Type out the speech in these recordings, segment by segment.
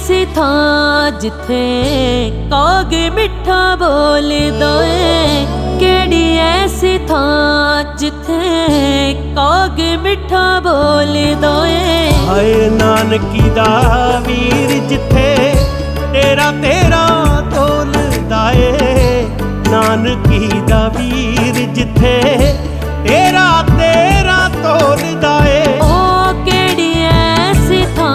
ऐसी थां जिथे काग मिठा बोलदा ए, केड़ी ऐसी थां जिथे काग मिठा बोलदा ए। हाय नानकी दा वीर जिथे तेरा तेरा तोलदा ए, नानकी दा वीर जिथे तेरा तेरा तोलदा ए। ओ केड़ी ऐसी थां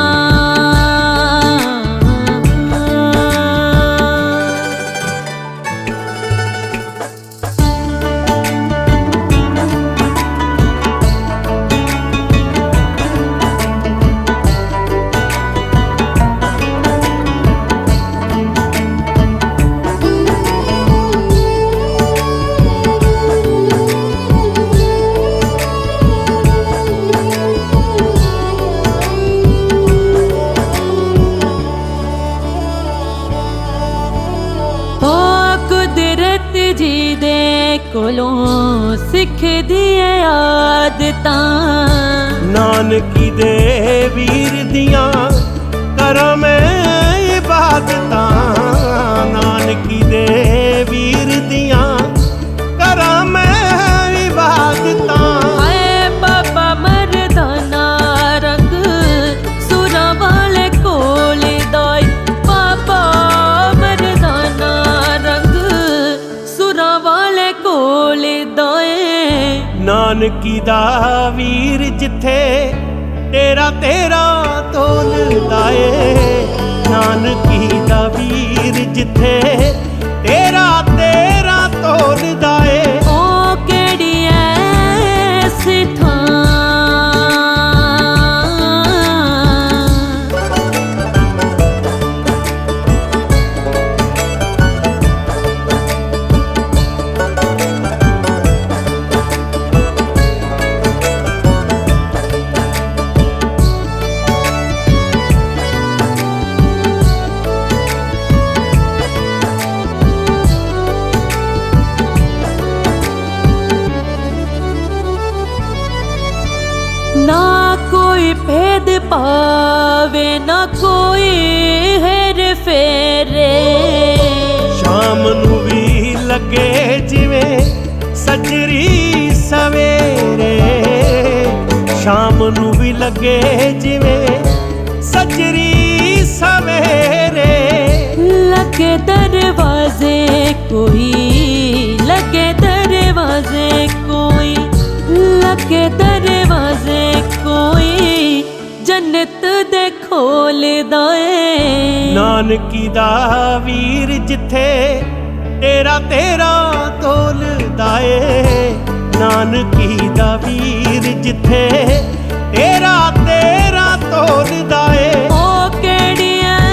जी दे कोलों सिख दिए आदतां, नानकी दे वीर दियां करा मैं इबादतां, नानकी दे वीर दियां करा मैं इबादतां। हाय बाबा मर्दाना रंग सुरा वाले कोल दाई, बाबा मर्दाना रंग सुरा वाले कोल दाए। नानकी दा वीर जिथे तेरा तेरा तोलदा ए, नानकी दा वीर जिथे तेरा तेरा तोलदा ए। ओ केड़ी ऐसी थां ना कोई भेद पावे ना कोई हेर फेरे, शाम नू भी लगे जिवें सजरी सवेरे, शाम नू भी लगे जिवें सजरी सवेरे। लगे दरवाजे कोई, लगे दरवाजे कोई, लगे दरवाजे कोई जन्नत दे खोलदा ए। नानकी दा वीर जिथे तेरा तेरा तोलदा ए, नानकी दा वीर जिथे तेरा तेरा तोलदा ए। ओ केड़ी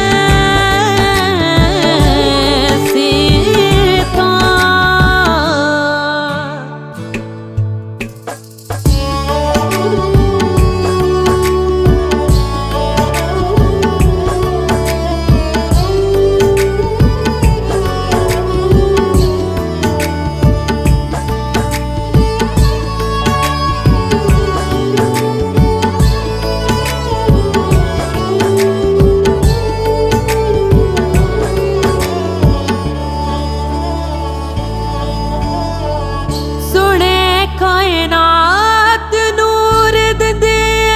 ऐसी थां कायनात नूर दे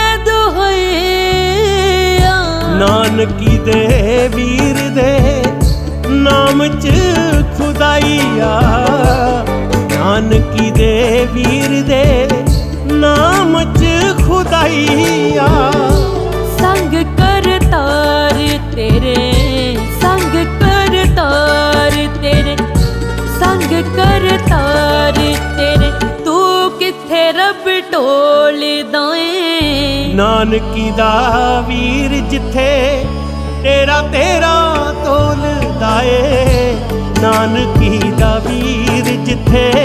दुहैया, नानकी दे वीर दे नाम च खुदाइया, नानकी दे वीर दे नाम च खुदाइया। संग करतार तेरे, संग करतार तेरे, संग करतार तेरे, तू किथे रब टोलदा ए। नानकी दा वीर जिथे तेरा तेरा तोलदा ए, नानकी दा वीर जिथे